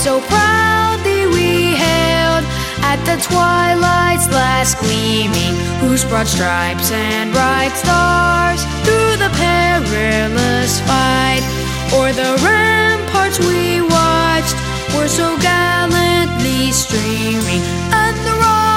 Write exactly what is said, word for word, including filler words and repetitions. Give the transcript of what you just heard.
so proudly we hailed at the twilight's last gleaming, whose broad stripes and bright stars through the perilous fight o'er the ramparts we watched were so gallantly streaming, and the